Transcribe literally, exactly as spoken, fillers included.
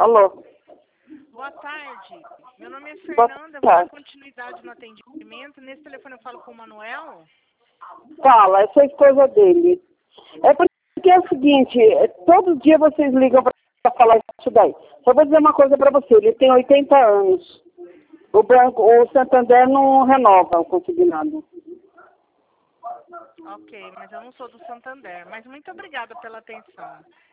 Alô? Boa tarde. Meu nome é Boa Fernanda, vou tarde. dar continuidade no atendimento. Nesse telefone eu falo com o Manuel. Fala, eu sou a esposa dele. É porque é o seguinte, é, todo dia vocês ligam para falar isso daí. Só vou dizer uma coisa para você, ele tem oitenta anos. O banco, o Santander não renova o consignado. Ok, mas eu não sou do Santander. Mas muito obrigada pela atenção.